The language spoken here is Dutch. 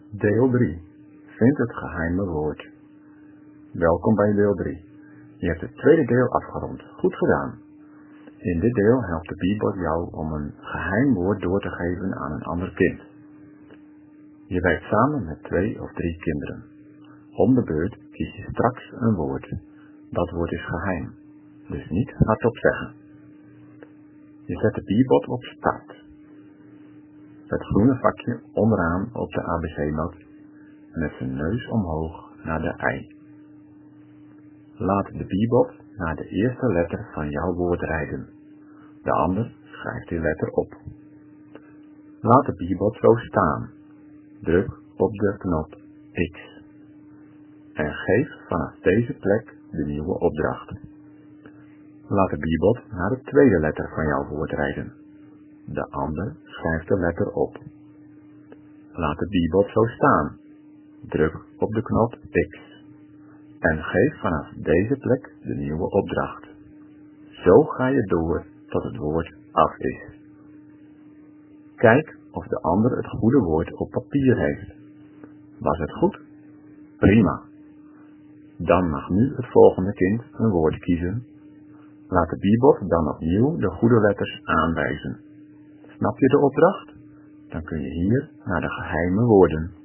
Deel 3. Vind het geheime woord. Welkom bij deel 3. Je hebt het tweede deel afgerond. Goed gedaan. In dit deel helpt de Bibel jou om een geheim woord door te geven aan een ander kind. Je werkt samen met 2 of 3 kinderen. Om de beurt kies je straks een woord. Dat woord is geheim, dus niet hardop zeggen. Je zet de Bibel op start. Het groene vakje onderaan op de ABC-mat met zijn neus omhoog naar de I. Laat de Bibel naar de eerste letter van jouw woord rijden. De ander schrijft die letter op. Laat de Bibel zo staan. Druk op de knop X. En geef vanaf deze plek de nieuwe opdracht. Laat de Bibel naar de tweede letter van jouw woord rijden. De ander schrijft de letter op. Laat de Bibel zo staan. Druk op de knop X. En geef vanaf deze plek de nieuwe opdracht. Zo ga je door tot het woord af is. Kijk of de ander het goede woord op papier heeft. Was het goed? Prima. Dan mag nu het volgende kind een woord kiezen. Laat de Bibel dan opnieuw de goede letters aanwijzen. Snap je de opdracht? Dan kun je hier naar de geheime woorden.